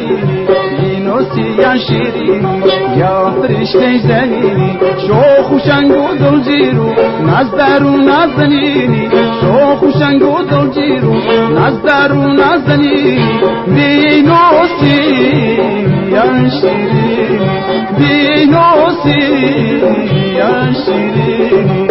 زمینی لینوسی یا شیرینی یا فرشته زمینی شوخ و شنگ و دلگیر و نزدر و نازنینی شوخ و شنگ و دلگیر و نزدر و نازنینی لینوسی یا شیرینی لینوسی یا شیرینی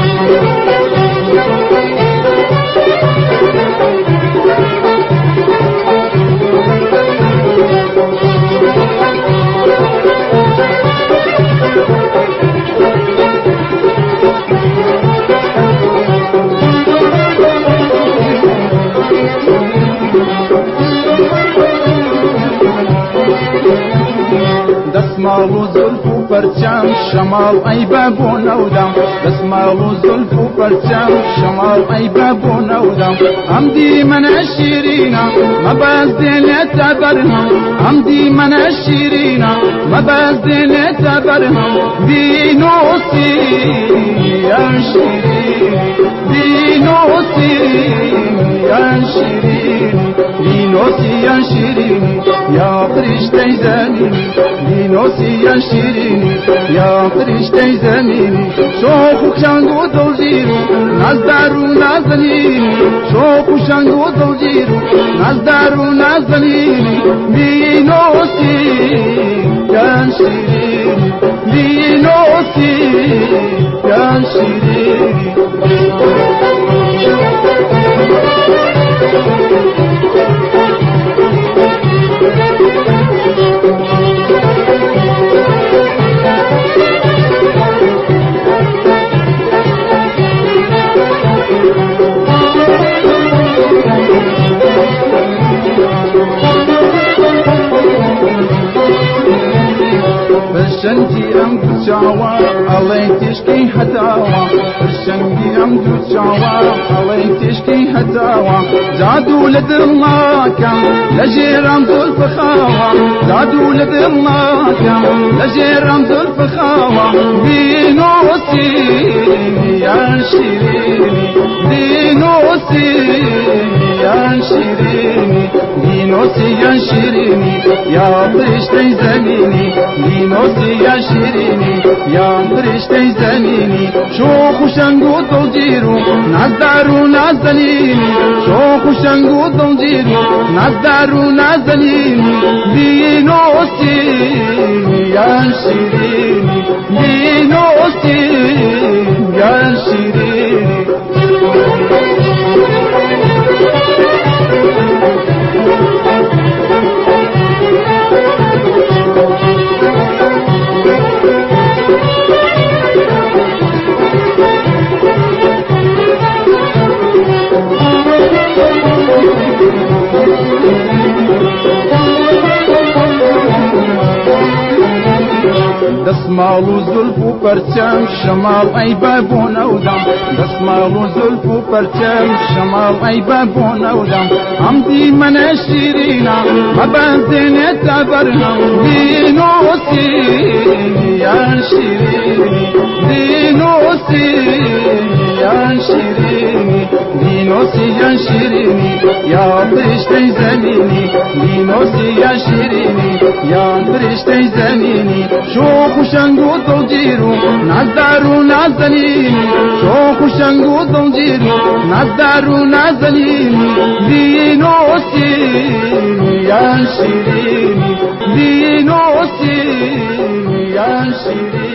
دسمال و زلف و پرچم شمال ای بابو نودم دسمال و زلف و پرچم شمال ای بابو نودم عمدی من شیرینا مباز دینت برهم عمدی من شیرینا مباز دینت برهم بینوسی یا شیرین بینوسی یا شیرین لینوسی یا شیرین یا فرشته زمینی لینوسی یا شیرینی یا فرشته زمینی شوخ و شنگ و دلگیر و نزدر و نازنینی شوخ و شنگ و دلگیر و نزدر و نازنینی لینوسی یا شیرینی لینوسی یا شیرینی برشنگی ام دو چاوا علی تشکی هتاوا برشنگی ام دو چاوا علی تشکی هتاوا زادو لدرنا کم لجیرم زلف خاوا زادو لدرنا کم لجیرم زلف خاوا بینوسی یا شیرینی بینوسی یا شیرینی لینوسی یا شیرینی یا فرشته زمینی لینوسی یا شیرینی یا فرشته زمینی شوخ و شنگ و دلگیر و نزدر و نازنینی شوخ و شنگ و دلگیر و نزدر و نازنینی لینوسی یا شیرینی لینوسی یا شیرینی دسمال و زلف و پرچم شمال ای بابو نودم دسمال و زلف و پرچم شمال ای بابو نودم عمدی من شیرینا مباز دینت برهم لینوسی یا شیرینی لینوسی یا شیرینی لینوسی یا شیرینی یا فرشته زمینی لینوسی یا شیرینی یا فرشته زمینی شوخ و شنگ و دلگیر و نزدر و نازنینی شوخ و شنگ و دلگیر و نزدر و نازنینی لینوسی یا شیرینی لینوسی یا شیرینی